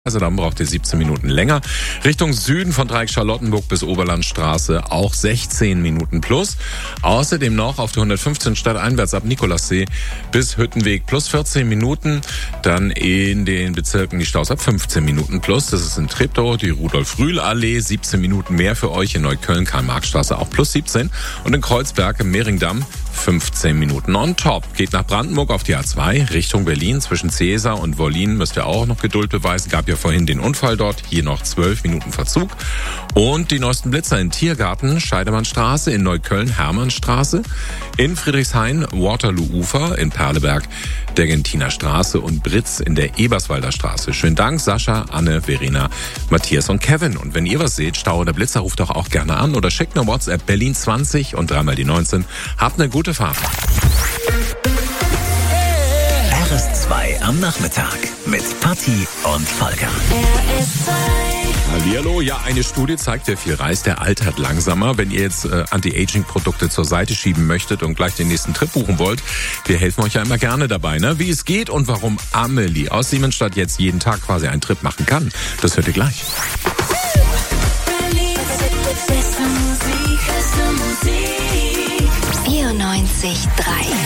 Also dann braucht ihr 17 Minuten länger. Richtung Süden von Dreieck Charlottenburg bis Oberlandstraße auch 16 Minuten plus. Außerdem noch auf der 115 stadteinwärts ab Nikolassee bis Hüttenweg plus 14 Minuten. Dann in den Bezirken die Staus ab 15 Minuten plus. Das ist in Treptow die Rudolf-Rühl-Allee, 17 Minuten mehr für euch. In Neukölln Karl-Marx-Straße auch plus 17. Und in Kreuzberg im Mehringdamm 15 Minuten on top. Geht nach Brandenburg auf die A2 Richtung Berlin. Zwischen Cäsar und Wollin müsst ihr auch noch Geduld beweisen. Gab ja vorhin den Unfall dort. Hier noch 12 Minuten Verzug. Und die neuesten Blitzer in Tiergarten, Scheidemannstraße, in Neukölln Hermannstraße, in Friedrichshain Waterloo-Ufer, in Perleberg Dergentiner Straße und Britz in der Eberswalder Straße. Schönen Dank, Sascha, Anne, Verena, Matthias und Kevin. Und wenn ihr was seht, Stau oder Blitzer, ruft doch auch gerne an oder schickt eine WhatsApp Berlin 20 und 3 mal die 19. Habt eine gute Fahrt. RS2 am Nachmittag mit Patti und Volker. Hallihallo, ja, eine Studie zeigt, wer viel reist, der altert langsamer. Wenn ihr jetzt Anti-Aging-Produkte zur Seite schieben möchtet und gleich den nächsten Trip buchen wollt, wir helfen euch ja immer gerne dabei, ne? Wie es geht und warum Amelie aus Siemensstadt jetzt jeden Tag quasi einen Trip machen kann, das hört ihr gleich. 94.3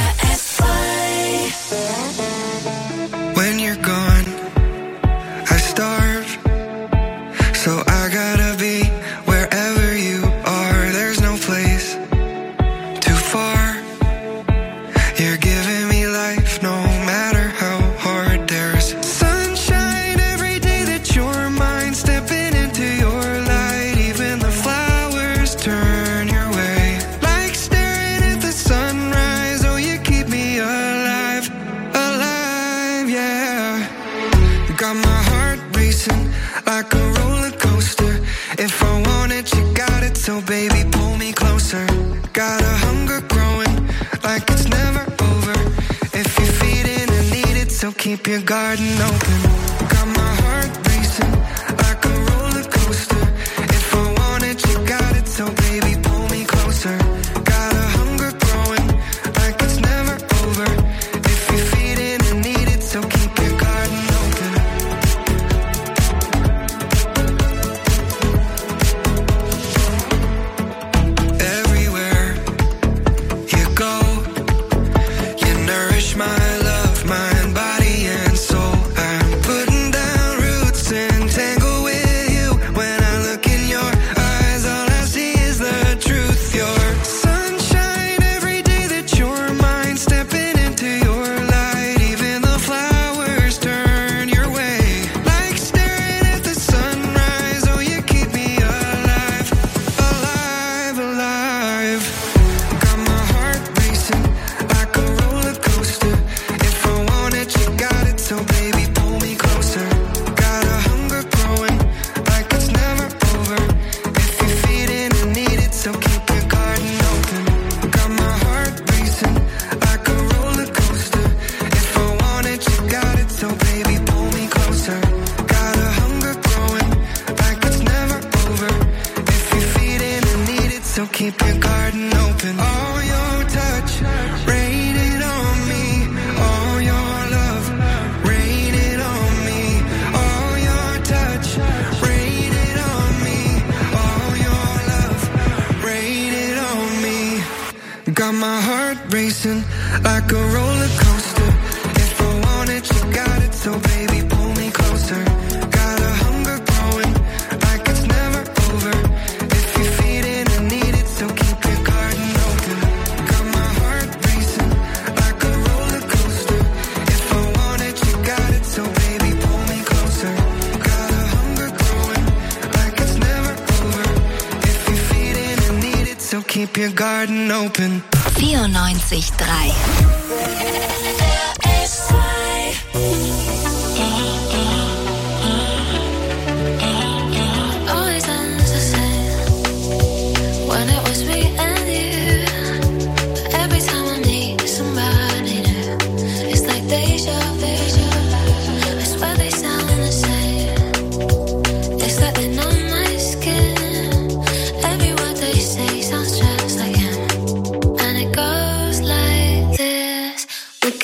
When you're gone, I starve. So I gotta be wherever you are. There's no place too far. You're giving me life no matter how hard. There's sunshine every day that you're mine. Stepping into your light, even the flowers turn your way. Like staring at the sunrise, oh you keep me alive, alive, yeah. Got my heart racing like a roller coaster. If I want it, you got it, so baby pull me closer. Got a hunger growing like it's never over. If you feed it and need it, so keep your garden open. Got my heart racing like a roller coaster. If I want it, you got it, so baby pull me closer. Got a hunger growing like it's never over. If you feed it and need it, so keep your garden open. Everywhere you go, you nourish my love, mind, body, and soul. I'm putting down roots and tangle with you. When I look in your eyes, all I see is the truth. Your sunshine every day that you're mine. Stepping into your light, even the flowers turn your way. Like staring at the sunrise, oh you keep me alive, alive, alive. Got my heart racing like a roller coaster. If I want it, you got it, so baby pull me closer. Got a hunger growing like it's never over. If you feed it and need it, so keep your garden open. Got my heart racing like a roller coaster. If I want it, you got it, so baby pull me closer. Got a hunger growing like it's never over. If you feed it and need it, so keep your garden open. All your touch, rain it on me. All your love, rain it on me. All your touch, rain it on me. All your love, rain it on me. Got my heart racing like a roller coaster. If I want it, you got it, so baby pull me closer. Got a hunger growing like it's never over. If you feed it and need it, so keep your garden open. Got my heart racing like a roller coaster. If I want it, you got it, so baby pull me closer. Got a hunger growing like it's never over. If you feed it and need it, so keep your garden open. 94.3 Always ends the same when it was me and you. Every time I need somebody new, it's like deja vu. I swear they sound the same. It's like they know my skin. Every word they say sounds just like him. And it goes like this. We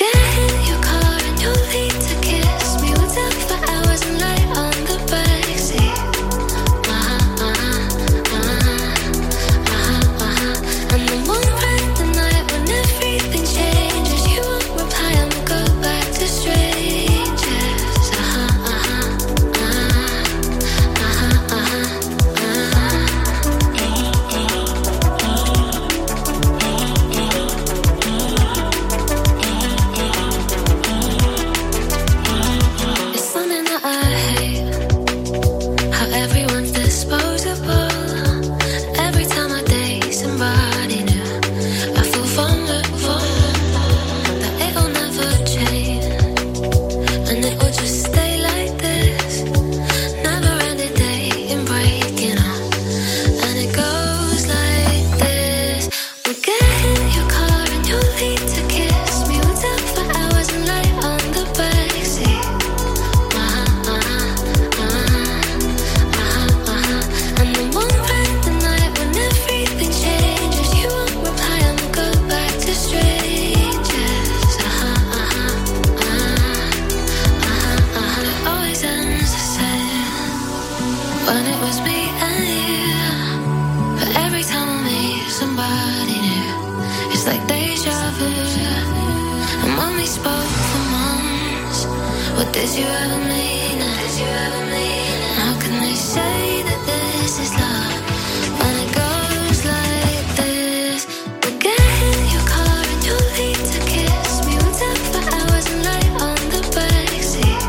It's like deja vu. And when we spoke for months, what did you ever mean? How can they say that this is love when it goes like this? We'll get in your car and you'll leave to kiss me. We'll talk for hours and lay on the backseat.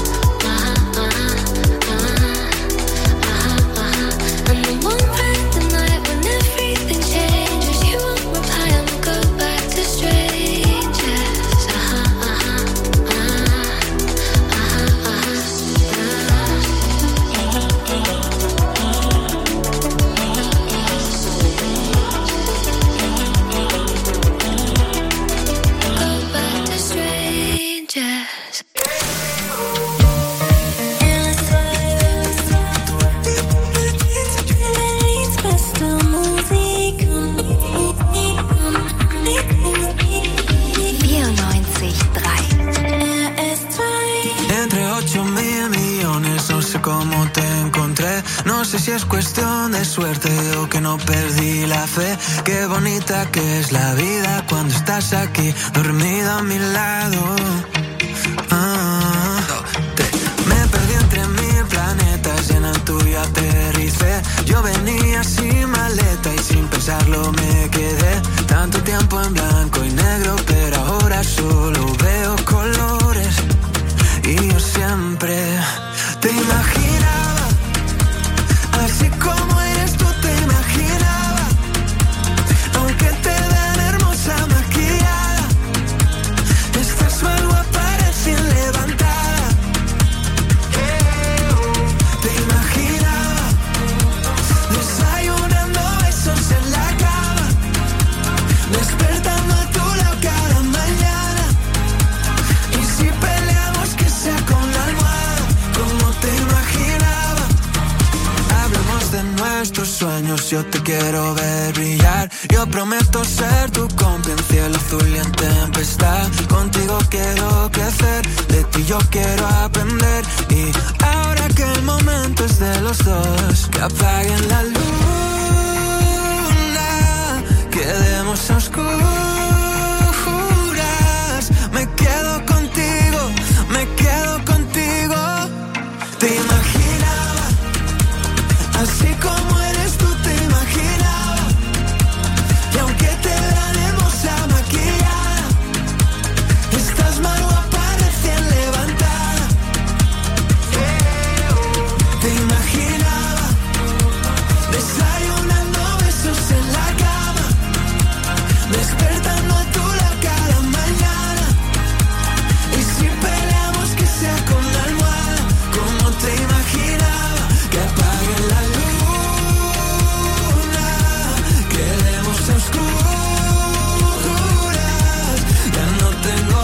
And then one random night when everything changes, you won't reply and we'll go back to strangers. Go back to strangers. Entre 8.000 millones, no sé cómo te encontré. No sé si es cuestión de suerte o que no perdí la fe. Qué bonita que es la vida cuando estás aquí, dormida a mi lado. Me perdí entre 1000 planetas y en el tuyo aterricé. Yo venía sin maleta y sin pensarlo me quedé. Tanto tiempo en blanco y negro, pero ahora solo veo colores. Y yo siempre te imaginaba, así como eres tú te imaginaba. Aunque te vean hermosa maquillada, estás mal guapa recién levantada. Te imaginaba, desayunando besos en la cama, despertando a tu lado cada mañana. Y si peleamos que sea con la almohada, como te imaginaba. Hablemos de nuestros sueños, yo te quiero ver brillar. Yo prometo ser tu cómplice en cielo azul y en tempestad. Contigo quiero crecer, de ti yo quiero aprender. Y ahora que el momento es de los dos, que apaguen la luna, quedemos a oscuras. Me quedo contigo, me quedo contigo. Te imaginaba, así como eres tú te imaginaba. Y aunque te vean hermosa maquillada, estás más guapa recién levantada. Te imaginaba, desayunando besos en la cama, despertando a tu lado cada mañana. Y si peleamos que sea con la almohada, como te imaginaba. Que apague la luna, quedemos a oscuras. Ya no tengo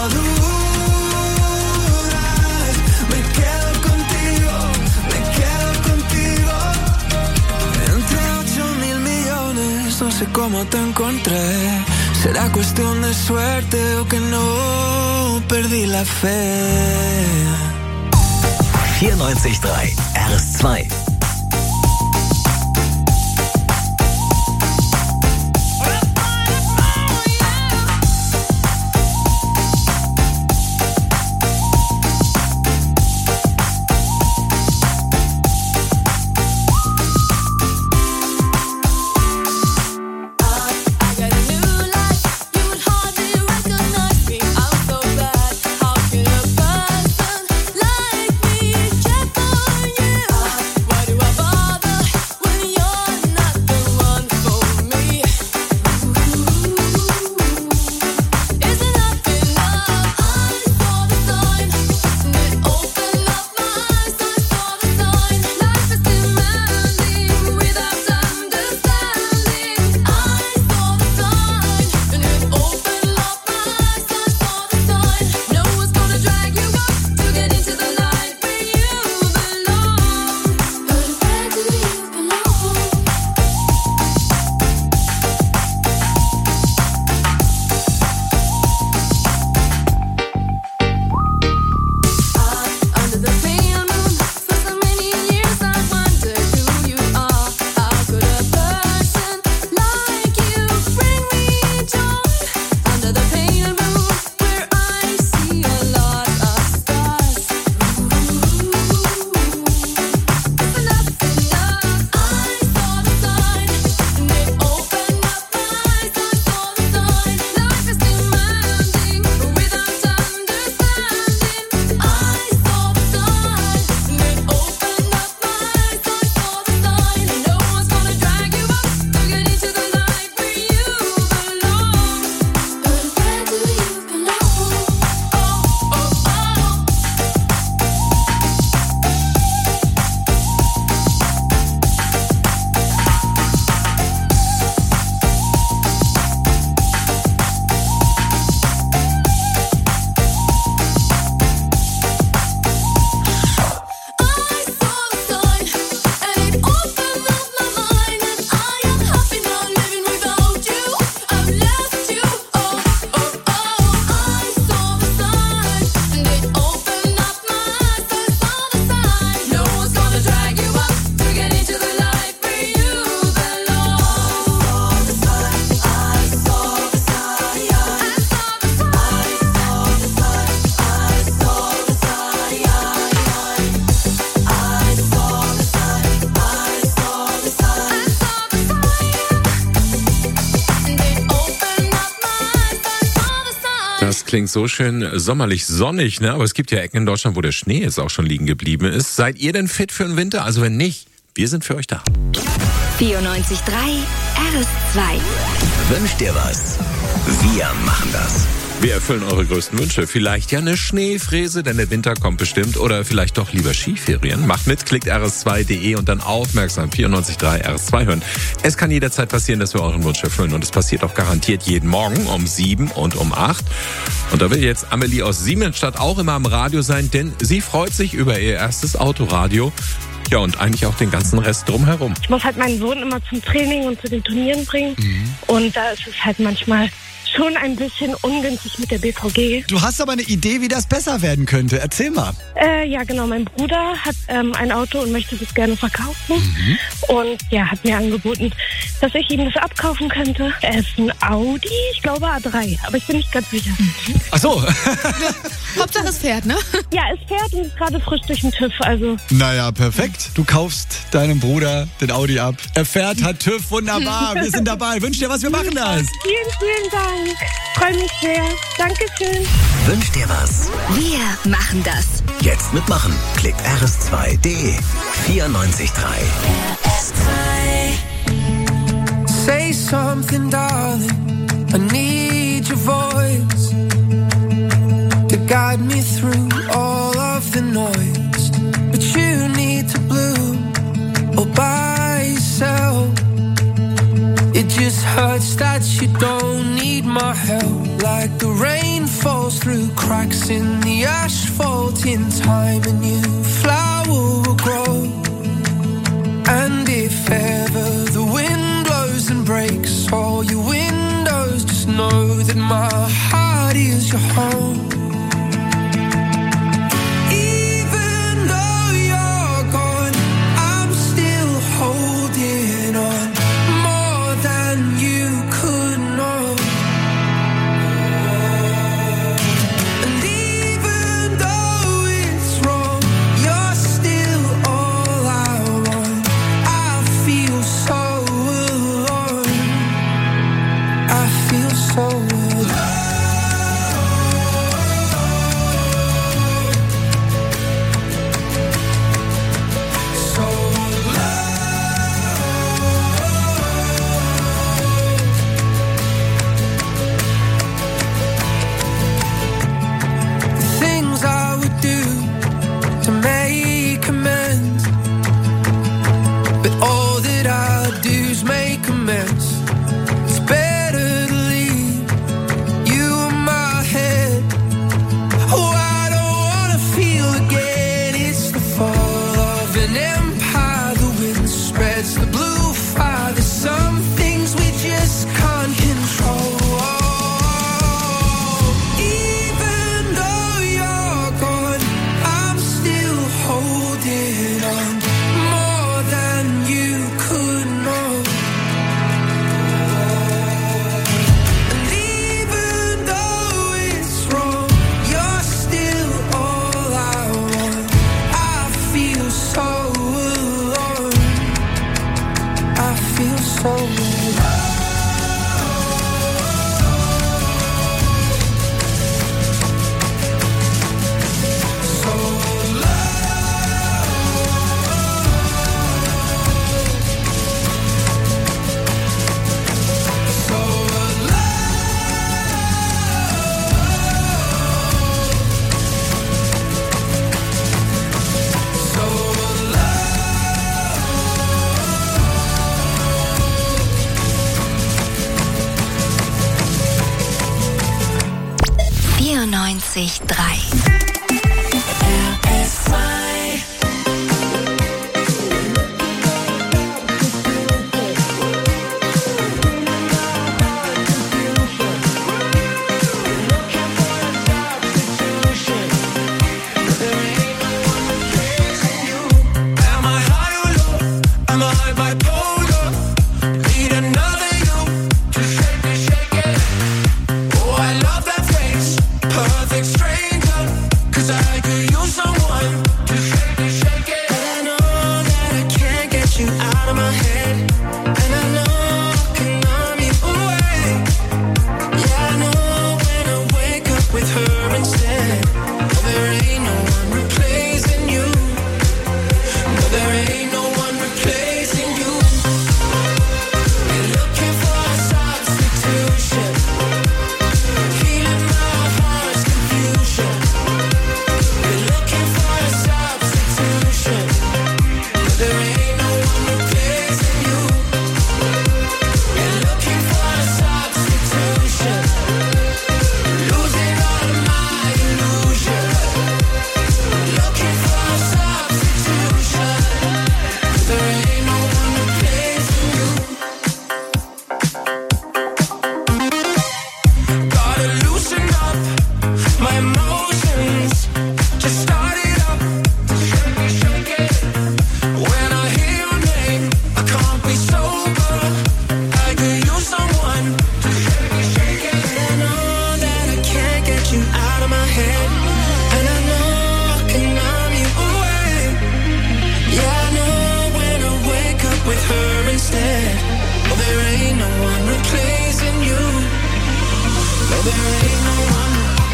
dudas, me quedo contigo, me quedo contigo. Entre 8.000 millones, no sé cómo te encontré. Será cuestión de suerte o que no perdí la fe. 94.3 RS2. What klingt so schön sommerlich sonnig, ne? Aber es gibt ja Ecken in Deutschland, wo der Schnee jetzt auch schon liegen geblieben ist. Seid ihr denn fit für den Winter? Also wenn nicht, wir sind für euch da. 94.3 RS2. Wünsch dir was? Wir machen das. Wir erfüllen eure größten Wünsche. Vielleicht ja eine Schneefräse, denn der Winter kommt bestimmt. Oder vielleicht doch lieber Skiferien. Macht mit, klickt rs2.de und dann aufmerksam 94.3 RS2 hören. Es kann jederzeit passieren, dass wir euren Wunsch erfüllen. Und es passiert auch garantiert jeden Morgen um 7 und um 8. Und da will jetzt Amelie aus Siemensstadt auch immer am Radio sein, denn sie freut sich über ihr erstes Autoradio. Ja, und eigentlich auch den ganzen Rest drumherum. Ich muss halt meinen Sohn immer zum Training und zu den Turnieren bringen. Und da ist es halt manchmal schon ein bisschen ungünstig mit der BVG. Du hast aber eine Idee, wie das besser werden könnte. Erzähl mal. Ja, genau. Mein Bruder hat ein Auto und möchte das gerne verkaufen. Und ja, hat mir angeboten, dass ich ihm das abkaufen könnte. Er ist ein Audi, ich glaube A3, aber ich bin nicht ganz sicher. Ach so. Hauptsache es fährt, ne? Ja, es fährt und ist gerade frisch durch den TÜV, also. Naja, perfekt. Du kaufst deinem Bruder den Audi ab. Er fährt, hat TÜV, wunderbar. Wir sind dabei. Wünsch dir was, wir machen das. Vielen, vielen Dank. Freue mich sehr. Dankeschön. Wünsch dir was? Wir machen das. Jetzt mitmachen. Klickt rs2.de. 94.3. Say something, darling. I need your voice to guide me through all of the noise. But you need to bloom all by yourself. It just hurts that you don't need my help. Like the rain falls through cracks in the asphalt. In time a new flower will grow. And if ever the wind blows and breaks all your windows, just know that my heart is your home. Even though you're gone, I'm still holding on more than you could know. And even though it's wrong, you're still all I want. I feel so alone. I feel so alone. So the things I would do to make amends, but all that I do is make a mess. It's better to leave you in my head. Oh, I don't wanna feel again. It's the fall of an empire. The wind spreads the blue fire. There's some things we just can't control. Even though you're gone, I'm still holding on more than you could know. And even though it's wrong, you're still all I want. I feel so alone. I feel so alone. So am I high or low? Am I bipolar? Need another you to shake it. Oh, I love that face, perfect stranger. 'Cause I could use someone to shake it. But I know that I can't get you out of my head. And I know I can numb you away. Yeah, I know when I wake up with with her instead. Oh, there ain't no one replacing you. No, there ain't no one.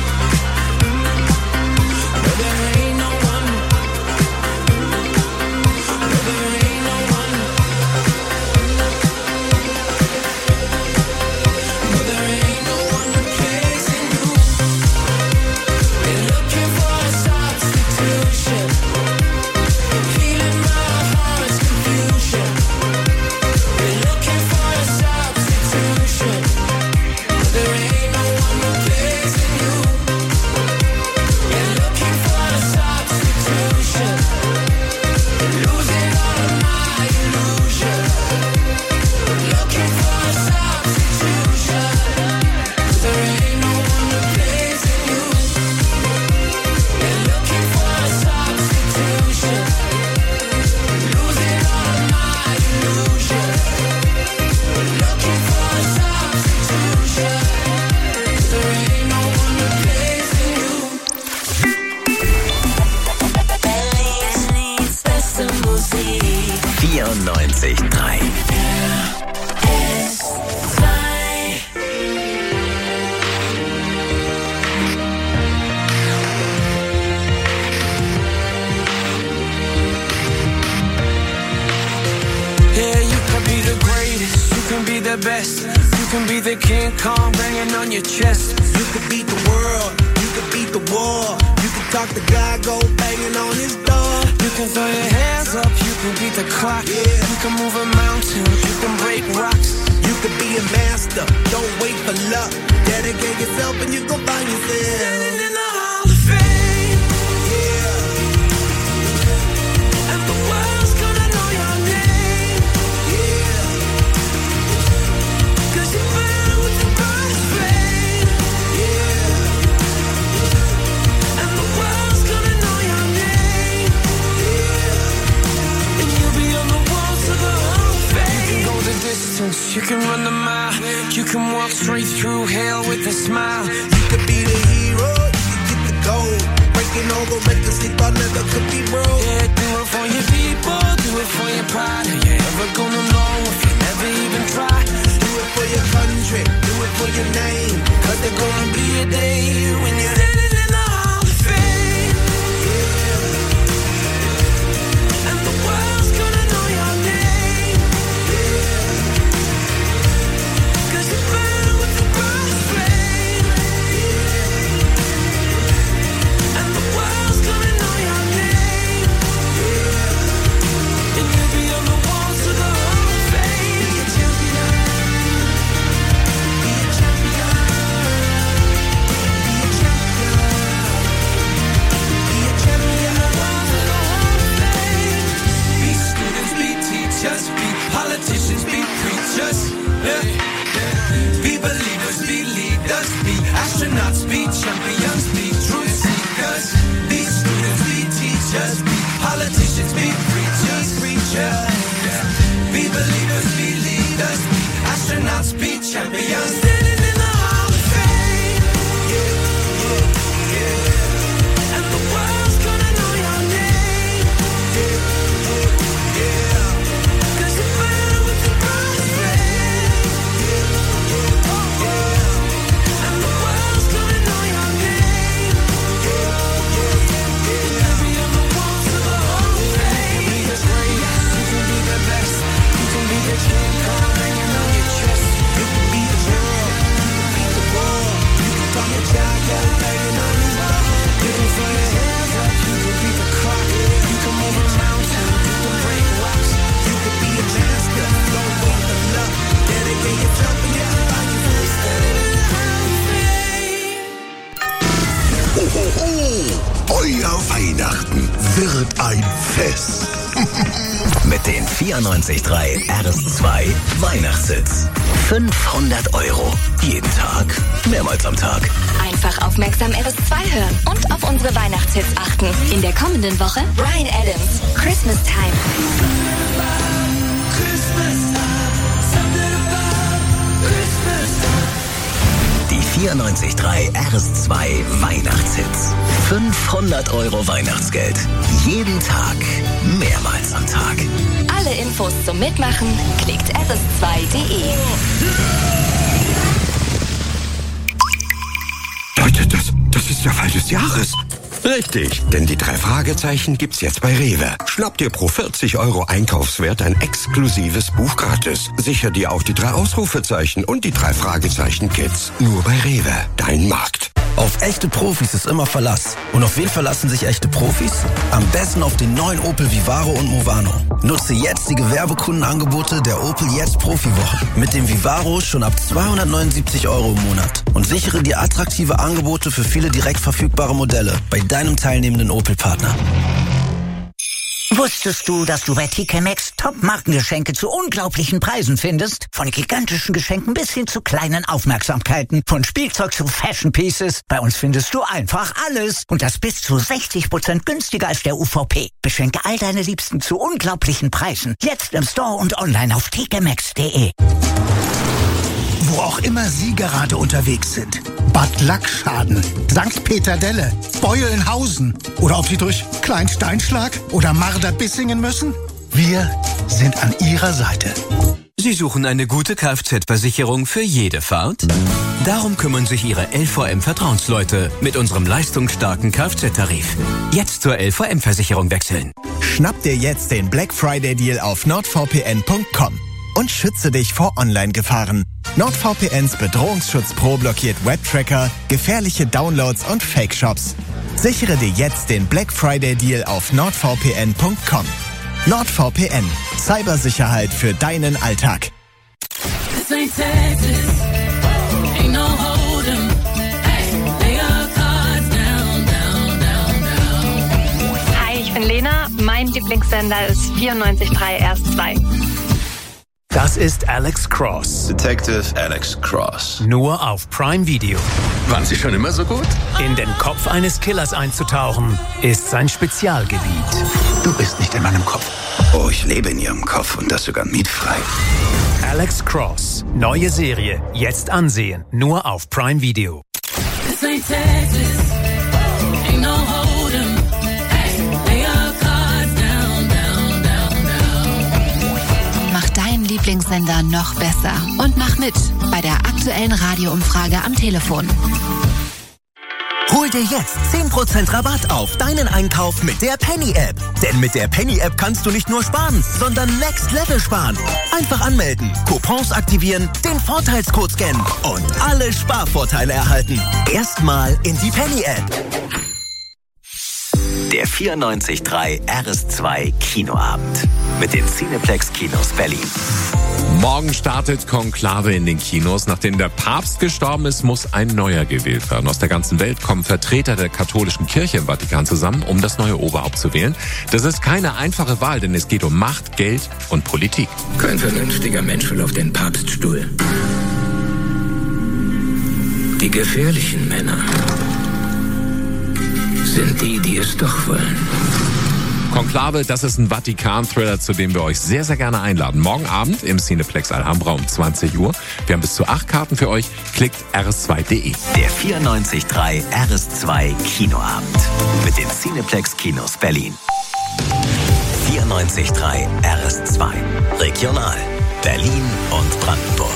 No, there ain't no one. No, there ain't no one. No, there ain't no one replacing you. Been looking for a substitution. Healing my heart's confusion. Been looking for a substitution. There ain't no one replacing you. Been looking for a substitution. Losing all of my illusion. Looking for a substitution. There ain't no one replacing you. Been looking for a substitution. Losing all of my illusion. Looking for a substitution. There ain't no one replacing you. Berlins beste Musik. 94.3. Yeah, you can be the greatest, you can be the best, you can be the King Kong banging on your chest. You could beat the world, you could beat the war. You could talk to God, go banging on his door. You can throw your hands up, you can beat the clock. Yeah. You can move a mountain, you can break rocks. You could be a master, don't wait for luck. Dedicate yourself and you gon' find yourself. Standing in the Hall of Fame, Yeah, and the world's gonna know your name. yeah, 'Cause you burn with the brightest flame, yeah, and the world's gonna know your name. And you'll be on the walls of the Hall of Fame. You can go the distance, you can run the mile. You can walk straight through hell with a smile. you could be the hero, you could get the gold. Breaking all the records they thought never could be broke. Yeah, do it for your people, do it for your pride. Are you ever gonna know if you never even try? Do it for your country, do it for your name. 'Cause there's gonna be a day when you're standing in the Hall of Fame, and the world's gonna know your name. 'Cause you burn with the brightest flame, and the world's gonna know your name. And you'll be on the walls of the Hall of Fame. Be a champion. Be a champion. Be a champion. Be a champion. The walls of the Hall of Fame. Be students, be teachers, be politicians, be preachers. Yeah. Be believers, be leaders, be astronauts, be champions, be truth seekers. Be students, be teachers, be politicians, be preachers, preachers. Be believers, be leaders, be astronauts, be champions. Standing in the Hall of Fame, and the world's gonna know your name. 'Cause you burn with the brightest flame, and the world's gonna know your name. You'll be on the walls of the Hall of Fame. You can be the greatest, you can be the best, you can be the King Kong hanging on your chest. You could be the world, you could beat the war. You could talk to God, go banging on his door. You can throw your hands up, you can beat the clock. You can move a mountain, you can break rocks. You could be a master, don't wait for luck. Dedicate yourself and you can find yourself. Standing in the Hall of Fame. Hohoho! Euer Weihnachten wird ein Fest. Mit den 94.3 RS2 Weihnachtshits. 500 €. Jeden Tag, mehrmals am Tag. Einfach aufmerksam RS2 hören und auf unsere Weihnachtshits achten. In der kommenden Woche Bryan Adams, Christmas Time. Die 94.3 RS2 Weihnachtshits. 500 € Weihnachtsgeld. Jeden Tag, mehrmals am Tag. Alle Infos Infos zum Mitmachen klickt rs2.de. Leute, das ist der Fall des Jahres. Richtig, denn die 3 Fragezeichen gibt's jetzt bei Rewe. Schnapp dir pro 40 € Einkaufswert ein exklusives Buch gratis. Sicher dir auch die 3 Ausrufezeichen und die 3 Fragezeichen-Kits. Nur bei Rewe, dein Markt. Auf echte Profis ist immer Verlass. Und auf wen verlassen sich echte Profis? Am besten auf den neuen Opel Vivaro und Movano. Nutze jetzt die Gewerbekundenangebote der Opel Jetzt Profiwoche. Mit dem Vivaro schon ab 279 € im Monat. Und sichere dir attraktive Angebote für viele direkt verfügbare Modelle bei deinem teilnehmenden Opel-Partner. Wusstest du, dass du bei TK Maxx Top-Markengeschenke zu unglaublichen Preisen findest? Von gigantischen Geschenken bis hin zu kleinen Aufmerksamkeiten. Von Spielzeug zu Fashion Pieces. Bei uns findest du einfach alles. Und das bis zu 60% günstiger als der UVP. Beschenke all deine Liebsten zu unglaublichen Preisen. Jetzt im Store und online auf tkmaxx.de. Wo auch immer Sie gerade unterwegs sind. Bad Lackschaden, St. Peter-Delle, Beulenhausen oder ob Sie durch Kleinsteinschlag oder Marder-Bissingen müssen. Wir sind an Ihrer Seite. Sie suchen eine gute Kfz-Versicherung für jede Fahrt? Darum kümmern sich Ihre LVM-Vertrauensleute mit unserem leistungsstarken Kfz-Tarif. Jetzt zur LVM-Versicherung wechseln. Schnapp dir jetzt den Black Friday Deal auf nordvpn.com und schütze dich vor Online-Gefahren. NordVPNs Bedrohungsschutz Pro blockiert Webtracker, gefährliche Downloads und Fake-Shops. Sichere dir jetzt den Black Friday Deal auf nordvpn.com. NordVPN. Cybersicherheit für deinen Alltag. Hi, ich bin Lena. Mein Lieblingssender ist 94.3 RS2. Das ist Alex Cross. Detective Alex Cross. Nur auf Prime Video. Waren Sie schon immer so gut? In den Kopf eines Killers einzutauchen, ist sein Spezialgebiet. Du bist nicht in meinem Kopf. Oh, ich lebe in Ihrem Kopf und das sogar mietfrei. Alex Cross. Neue Serie. Jetzt ansehen. Nur auf Prime Video. Mach deinen Lieblingssender noch besser und mach mit bei der aktuellen Radioumfrage am Telefon. Hol dir jetzt 10% Rabatt auf deinen Einkauf mit der Penny-App. Denn mit der Penny-App kannst du nicht nur sparen, sondern Next Level sparen. Einfach anmelden, Coupons aktivieren, den Vorteilscode scannen und alle Sparvorteile erhalten. Erstmal in die Penny-App. Der 94.3 RS2 Kinoabend mit den Cineplex Kinos Berlin. Morgen startet Konklave in den Kinos. Nachdem der Papst gestorben ist, muss ein neuer gewählt werden. Aus der ganzen Welt kommen Vertreter der katholischen Kirche im Vatikan zusammen, um das neue Oberhaupt zu wählen. Das ist keine einfache Wahl, denn es geht um Macht, Geld und Politik. Kein vernünftiger Mensch will auf den Papststuhl. Die gefährlichen Männer sind die es doch wollen. Konklave, das ist ein Vatikan-Thriller, zu dem wir euch sehr, sehr gerne einladen. Morgen Abend im Cineplex Alhambra um 20 Uhr. Wir haben bis zu 8 Karten für euch. Klickt rs2.de. Der 94.3 RS2 Kinoabend mit den Cineplex Kinos Berlin. 94.3 RS2 Regional Berlin und Brandenburg.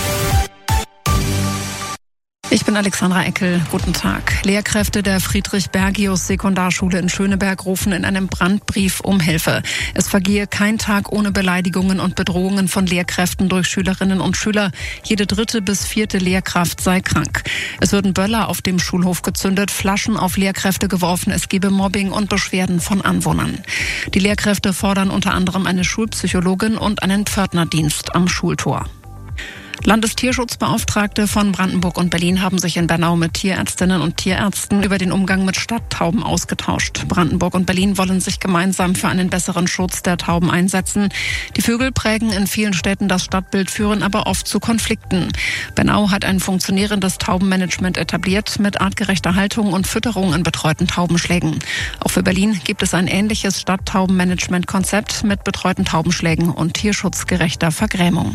Ich bin Alexandra Eckel. Guten Tag. Lehrkräfte der Friedrich-Bergius-Sekundarschule in Schöneberg rufen in einem Brandbrief um Hilfe. Es vergehe kein Tag ohne Beleidigungen und Bedrohungen von Lehrkräften durch Schülerinnen und Schüler. Jede 3. bis 4. Lehrkraft sei krank. Es würden Böller auf dem Schulhof gezündet, Flaschen auf Lehrkräfte geworfen. Es gebe Mobbing und Beschwerden von Anwohnern. Die Lehrkräfte fordern unter anderem eine Schulpsychologin und einen Pförtnerdienst am Schultor. Landestierschutzbeauftragte von Brandenburg und Berlin haben sich in Bernau mit Tierärztinnen und Tierärzten über den Umgang mit Stadttauben ausgetauscht. Brandenburg und Berlin wollen sich gemeinsam für einen besseren Schutz der Tauben einsetzen. Die Vögel prägen in vielen Städten das Stadtbild, führen aber oft zu Konflikten. Bernau hat ein funktionierendes Taubenmanagement etabliert mit artgerechter Haltung und Fütterung in betreuten Taubenschlägen. Auch für Berlin gibt es ein ähnliches Stadttaubenmanagement-Konzept mit betreuten Taubenschlägen und tierschutzgerechter Vergrämung.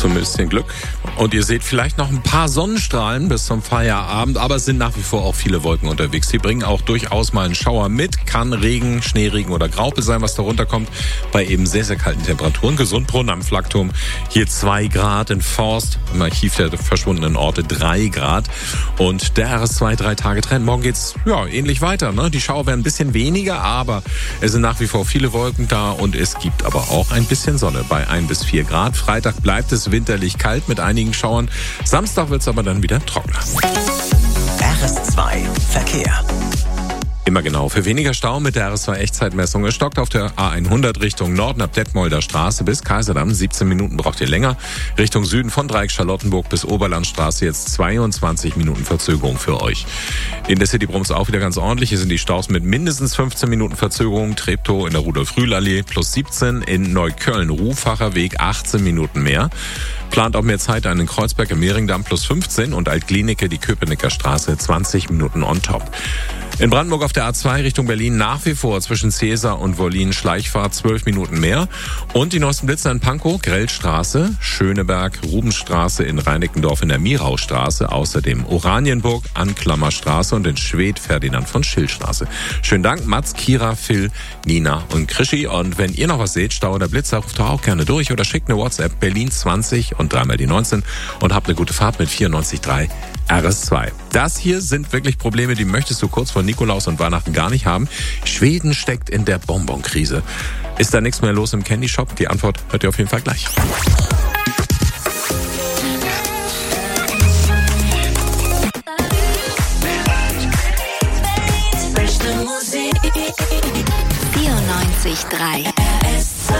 Zum bisschen Glück. Und ihr seht vielleicht noch ein paar Sonnenstrahlen bis zum Feierabend, aber es sind nach wie vor auch viele Wolken unterwegs. Die bringen auch durchaus mal einen Schauer mit. Kann Regen, Schneeregen oder Graupe sein, was da runterkommt. Bei eben sehr, sehr kalten Temperaturen. Gesundbrunnen am Flakturm hier 2 Grad. In Forst, im Archiv der verschwundenen Orte 3 Grad. Und der RS2 3-Tage-Trend. Morgen geht's ähnlich weiter. Ne? Die Schauer werden ein bisschen weniger, aber es sind nach wie vor viele Wolken da und es gibt aber auch ein bisschen Sonne bei 1 bis 4 Grad. Freitag bleibt es winterlich kalt mit einigen Schauern. Samstag wird es aber dann wieder trockener. RS2 Verkehr. Immer genau. Für weniger Stau mit der RS2 Echtzeitmessung. Es stockt auf der A100 Richtung Norden ab Detmolder Straße bis Kaiserdamm. 17 Minuten braucht ihr länger. Richtung Süden von Dreieck-Charlottenburg bis Oberlandstraße jetzt 22 Minuten Verzögerung für euch. In der City Brumms auch wieder ganz ordentlich. Hier sind die Staus mit mindestens 15 Minuten Verzögerung. Treptow in der Rudolf-Rühl-Allee plus 17. In Neukölln Ruhfacher Weg 18 Minuten mehr. Plant auch mehr Zeit an den Kreuzberg im Mehringdamm plus 15 und Altklinike die Köpenicker Straße 20 Minuten on top. In Brandenburg auf der A2 Richtung Berlin nach wie vor zwischen Cäsar und Wollin Schleichfahrt 12 Minuten mehr. Und die neuesten Blitzer in Pankow, Grellstraße, Schöneberg, Rubenstraße in Reinickendorf in der Miraustraße, außerdem Oranienburg, Anklammerstraße und in Schwedt Ferdinand von Schill-Straße. Schönen Dank, Mats, Kira, Phil, Nina und Krischi. Und wenn ihr noch was seht, Stau oder Blitzer, ruft doch auch gerne durch oder schickt eine WhatsApp Berlin 20 und 3 mal die 19 und habt eine gute Fahrt mit 94.3 RS2. Das hier sind wirklich Probleme, die möchtest du kurz vor Nikolaus und Weihnachten gar nicht haben. Schweden steckt in der Bonbonkrise. Ist da nichts mehr los im Candy Shop? Die Antwort hört ihr auf jeden Fall gleich. Musik 94.3 RS2.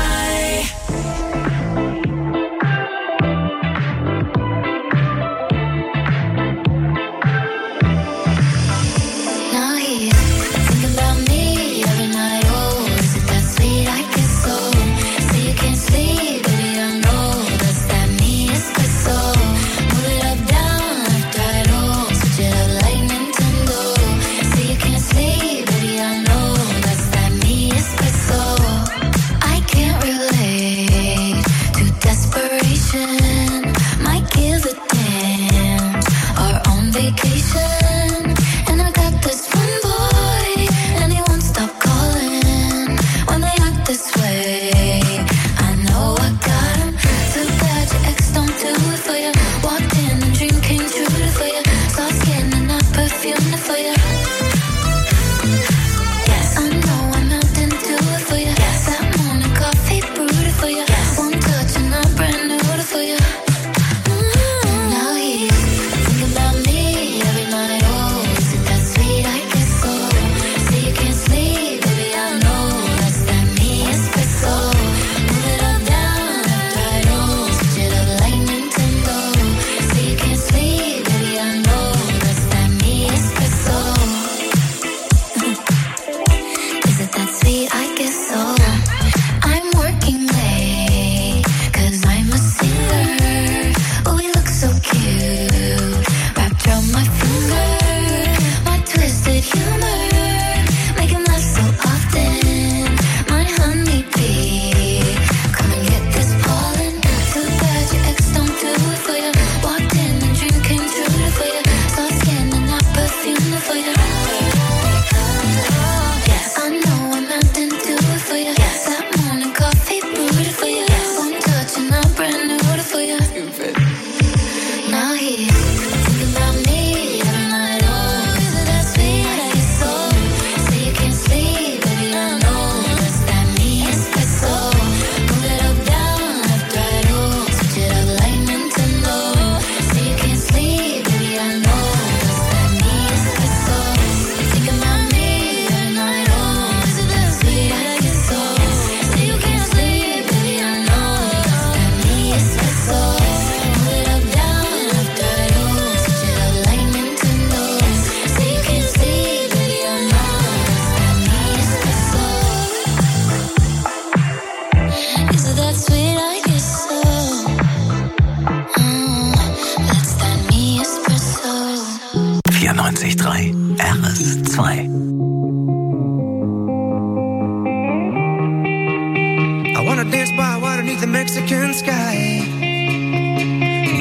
I wanna dance by water beneath the Mexican sky.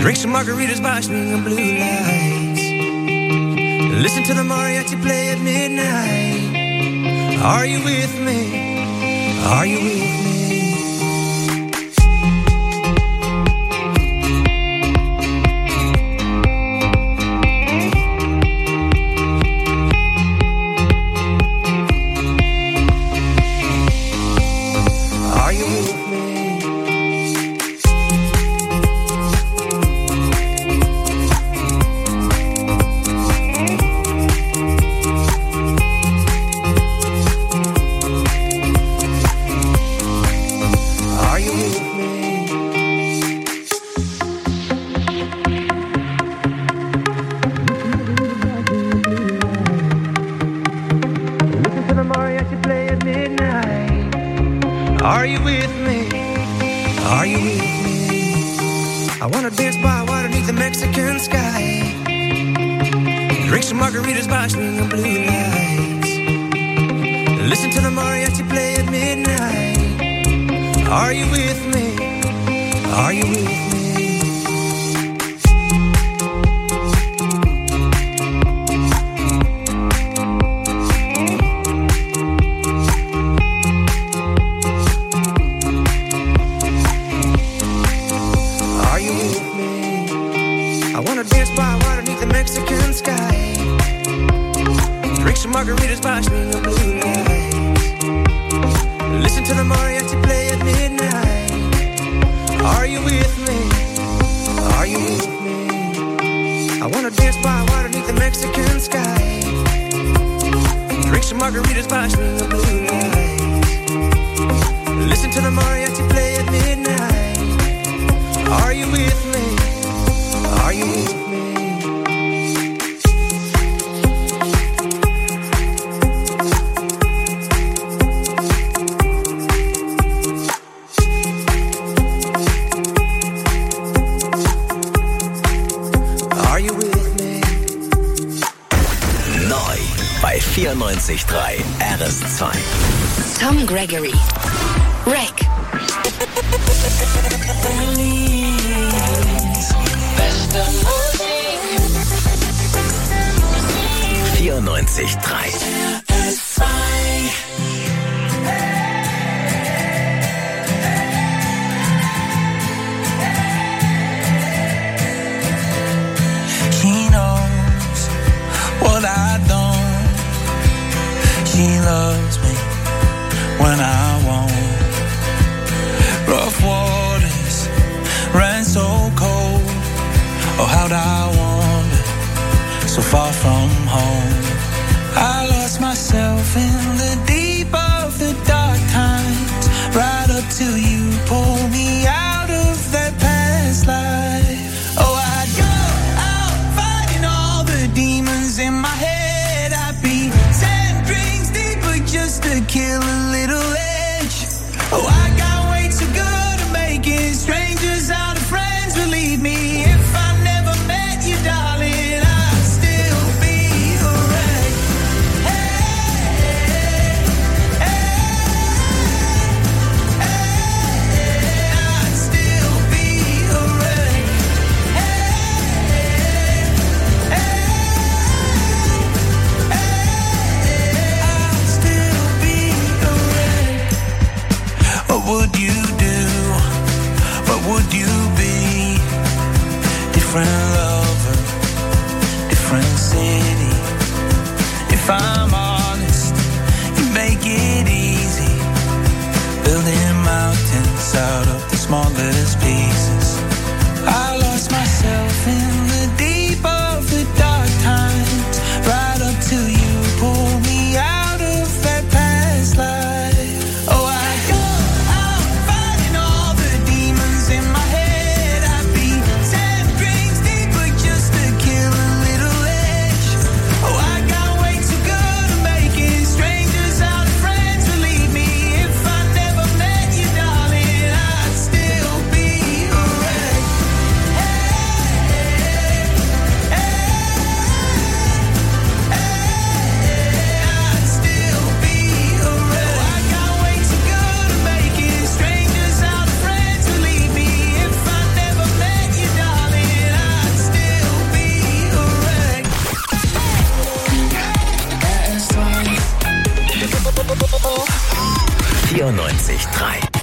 Drink some margaritas by swinging blue lights. Listen to the mariachi play at midnight. Are you with me? Are you with me? Are you with me? Are you with me? I wanna dance by water beneath the Mexican sky. Drink some margaritas by swinging blue lights. Listen to the mariachi play at midnight. Are you with me? Are you with me? Mexican sky. Drink some margaritas by swinging blue lights. Listen to the mariachi play at midnight. Are you with me? Are you with me? I wanna dance by water beneath the Mexican sky. Drink some margaritas by swinging blue lights. Listen to the mariachi play at midnight. Are you with me? Are you with me? Neu bei 94.3 RS2. Tom Gregory. Wreck. Beste Musik. 94.3 RS2. She knows what I don't. She loves me when I won't. Rough waters ran so cold. Oh, how'd I wander so far from home? I lost myself in the deep of the dark times, right up till you pulled me out of that past life. Oh, I'd go out fighting all the demons in my head. I'd be 10 drinks deeper just to kill a little edge. Oh, I got way too good at making strangers out of friends. Believe me, if I never met you, darling, I'd still be 94.3.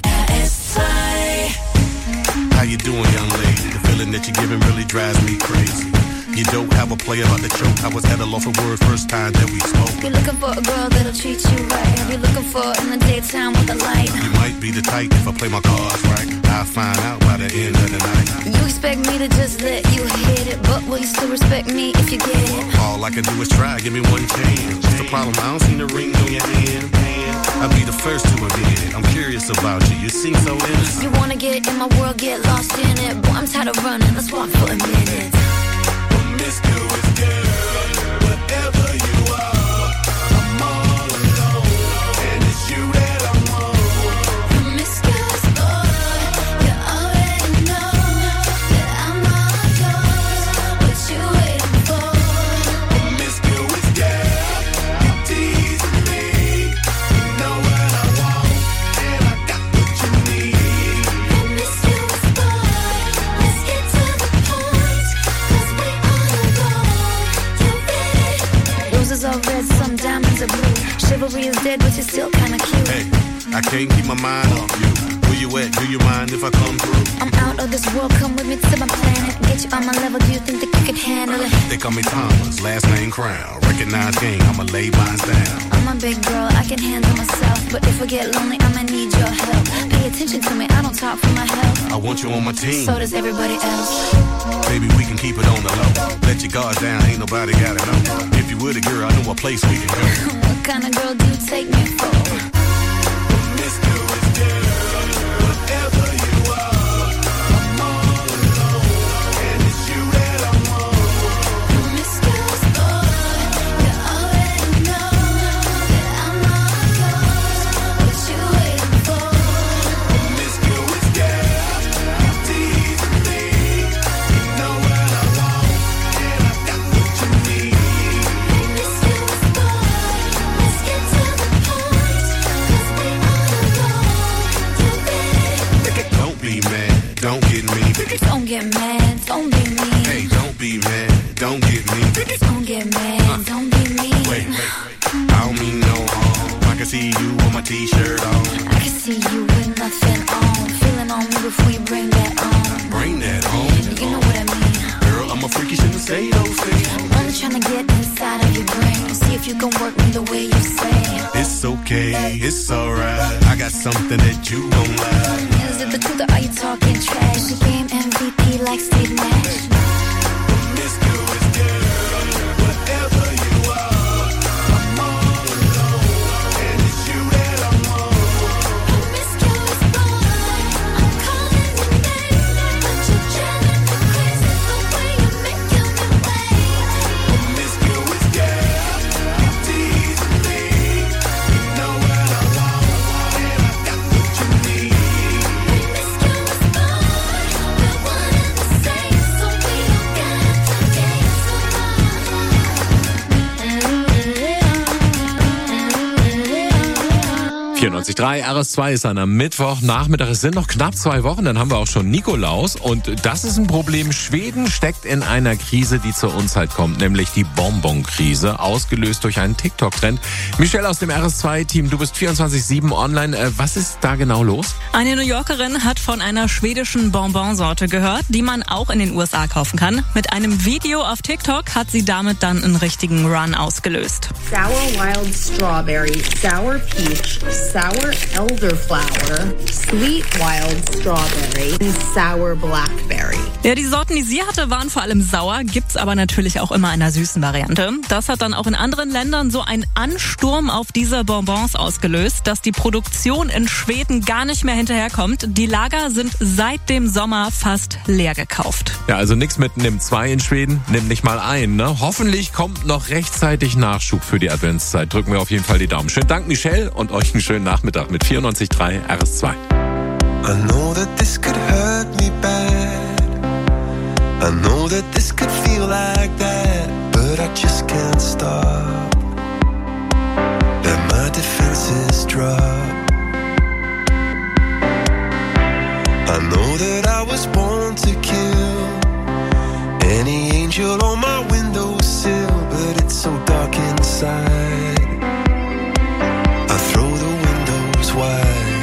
How you doing, young lady? The feeling that you're giving really drives me crazy. You don't have a play about the choke. I was at a loss for words first time that we spoke. You're looking for a girl that'll treat you right. You're looking for in the daytime with the light. You might be the type if I play my cards right. I'll find out by the end of the night. You expect me to just let you hit it, but will you still respect me if you get it? All I can do is try, give me one chance. Just the problem, I don't see the ring on your hand. I'll be the first to admit it. I'm curious about you, you seem so innocent. You wanna get in my world, get lost in it. Boy, I'm tired of running, let's walk for a minute. Promiscuous girl, whatever you are, I'm all alone, and it's you that I want. Promiscuous boy, you already know that I'm all yours. What you waiting for? Promiscuous girl, you teasing me. You know what I want, and I got what you need. Promiscuous boy, let's get to the point, 'cause we roses are red, some diamonds are blue. Chivalry is dead, but you're still kinda cute. Hey, I can't keep my mind off you. Where you at? Do you mind if I come through? I'm out of this world, come with me to my planet. Get you on my level, do you think that you can handle it? They call me Thomas, last name Crown. Recognize game, I'ma lay mine down. I'm a big girl, I can handle myself. But if I get lonely, I'ma need your help. Pay attention to me, I don't talk for my health. I want you on my team. So does everybody else. Baby, we can keep it on the low. Let your guard down, ain't nobody gotta know. If you were the girl, I know a place we can go. What kind of girl do you take me for? Promiscuous girl, whatever you are, I'm all alone, and it's you that I want. Promiscuous boy, you already know that I'm all yours. What you waiting for? Promiscuous girl, you teasing me. You know what I want, and I got what you need. Promiscuous boy, let's get to the point, 'cause we all alone. You ready? Don't be mad, don't get me. Don't get mad, don't be mean. Hey, don't be mad, don't get me. Don't get mad, don't be mean. Wait, I don't mean no harm. I can see you with my t-shirt on. I can see you with nothing on. Feeling on me before you bring that on. Bring that on. You know what I mean. Girl, I'm a freak, you shouldn't say those things. Only trying to get inside of your brain. See if you can work me the way you say. It's okay, it's alright. I got something that you gon' like. Is it the truth or are you talking trash? The game MVP like Steve Nash. Promiscuous girl, whatever you are, I'm all alone, and it's you that I want. Promiscuous boy, I'm calling your name, but you're driving me crazy the way you're making me wait. Promiscuous girl, you teasing me. You know what I want, and I got what you need. Promiscuous boy, we're one and the same, so we don't got to dance alone. 94.3 RS2 ist am Mittwochnachmittag. Es sind noch knapp 2 Wochen, dann haben wir auch schon Nikolaus. Und das ist ein Problem. Schweden steckt in einer Krise, die zur Unzeit kommt, nämlich die Bonbon-Krise, ausgelöst durch einen TikTok-Trend. Michelle aus dem RS2-Team, du bist 24/7 online. Was ist da genau los? Eine New Yorkerin hat von einer schwedischen Bonbonsorte gehört, die man auch in den USA kaufen kann. Mit einem Video auf TikTok hat sie damit dann einen richtigen Run ausgelöst. Sour Wild Strawberry, Sour Peach, Sour Elderflower, Sweet Wild Strawberry and Sour Blackberry. Ja, die Sorten, die sie hatte, waren vor allem sauer, gibt's aber natürlich auch immer in einer süßen Variante. Das hat dann auch in anderen Ländern so einen Ansturm auf diese Bonbons ausgelöst, dass die Produktion in Schweden gar nicht mehr hinterherkommt. Die Lager sind seit dem Sommer fast leer gekauft. Ja, also nichts mit nimm 2 in Schweden, nimm nicht mal ein. Ne? Hoffentlich kommt noch rechtzeitig Nachschub für die Adventszeit. Drücken wir auf jeden Fall die Daumen. Schönen Dank, Michelle, und euch einen schönen Nachmittag mit 94.3 RS2. I know that this could hurt me bad. I know that this could feel like that, but I just can't stop. Let my defenses drop. I know that I was born to kill any angel on my windowsill, but it's so dark inside. I throw the windows wide.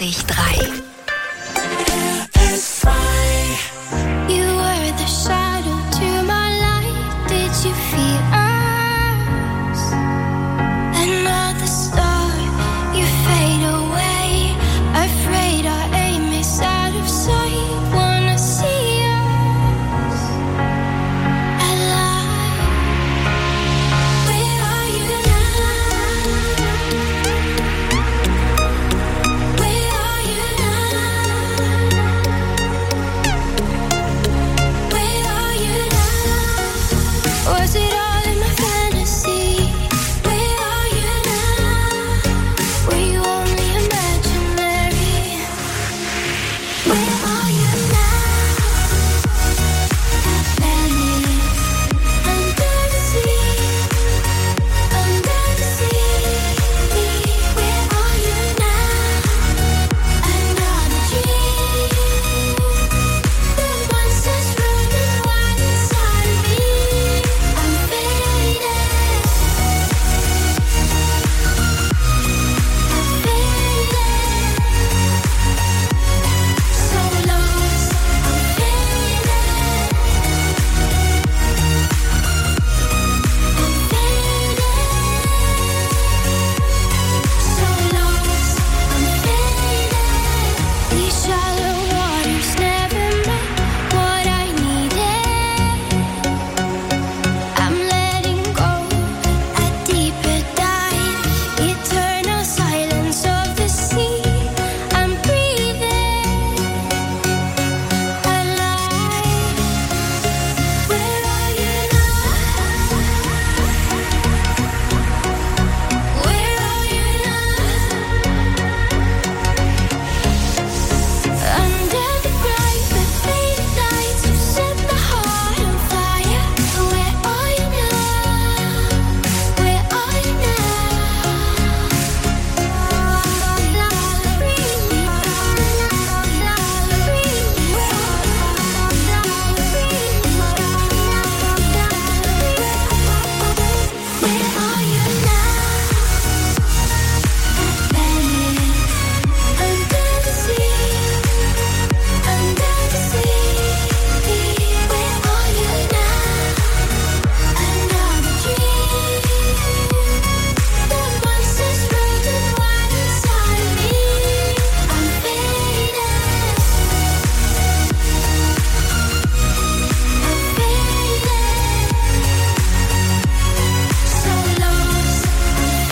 94.3. You were the shadow to my light. Did you feel us? Another star, you fade away. Afraid our aim is out of sight. Wanna see us alive. Where are you now? Where are you now? Where are you now? Was it all in my fantasy? Where are you now? Were you only imaginary? Where are you now? Venice, under the sea, under the sea. Where are you now? Another dream. The monsters running wild inside of me. I'm faded. So lost, I'm faded. So lost, I'm faded. These shallow waters never met what I needed. I'm letting go a deeper dive. Eternal silence of the sea. I'm breathing alive. Where are you now? Where are you now? Under the bright but faded lights, you set my heart on fire. Where are you now? Where are you Where are you now? Venice, under the sea, under the sea. Where are you now? Another dream. The monsters running wild inside of me. I'm faded. So lost, I'm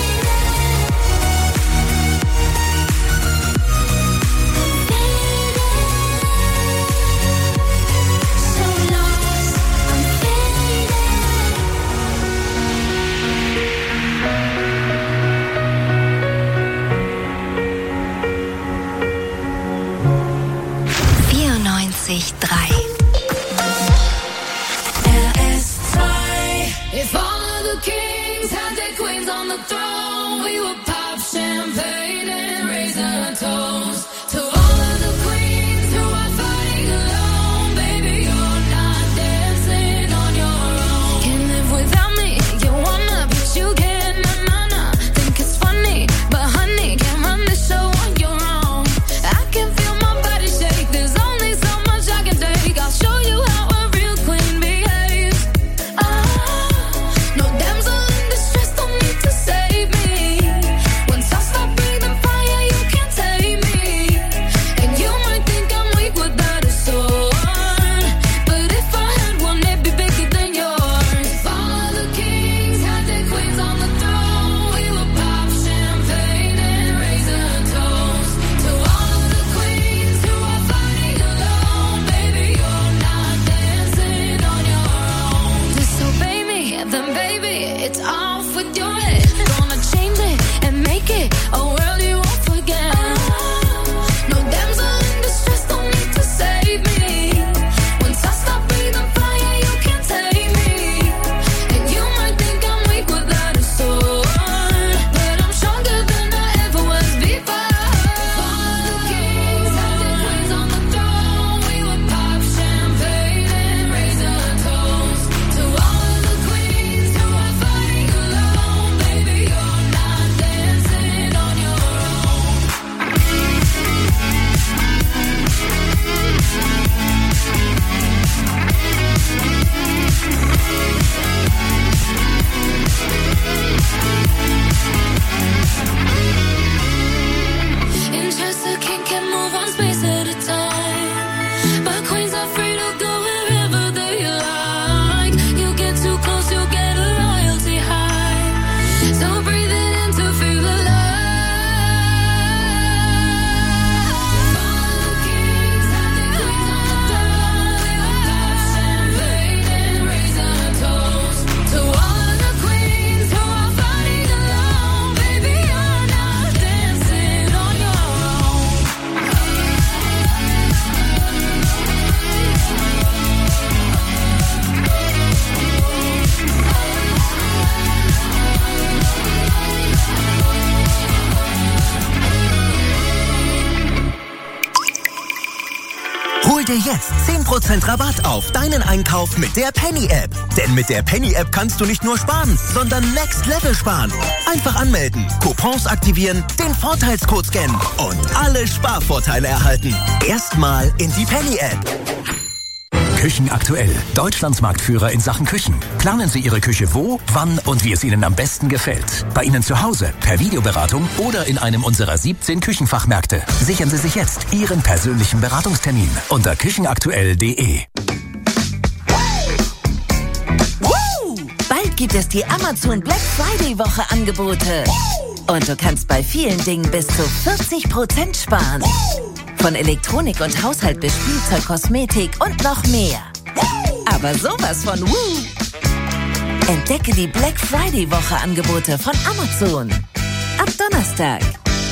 so lost, I'm If all of the kings had their queens on the throne, we would pop champagne and raise a toast to all of the queens who are fighting alone. Baby, you're not dancing on your own. Can't live without me. You wanna, but you can't. Nah. Think it's funny, but honey, can't run the show on your own. I can feel my body shake. There's only so much I can take. I'll show you how a real queen behaves. No damsel in distress, don't need to save me. Once I stop breathing fire. dir jetzt 10% Rabatt auf deinen Einkauf mit der Penny-App. Denn mit der Penny-App kannst du nicht nur sparen, sondern Next Level sparen. Einfach anmelden, Coupons aktivieren, den Vorteilscode scannen und alle Sparvorteile erhalten. Erstmal in die Penny-App. Küchen aktuell. Deutschlands Marktführer in Sachen Küchen. Planen Sie Ihre Küche wo, wann und wie es Ihnen am besten gefällt. Bei Ihnen zu Hause, per Videoberatung oder in einem unserer 17 Küchenfachmärkte. Sichern Sie sich jetzt Ihren persönlichen Beratungstermin unter küchenaktuell.de. Bald gibt es die Amazon Black Friday Woche Angebote. Und du kannst bei vielen Dingen bis zu 40% sparen. Von Elektronik und Haushalt bis Spielzeug, Kosmetik und noch mehr. Aber sowas von Entdecke die Black Friday Woche Angebote von Amazon. Ab Donnerstag.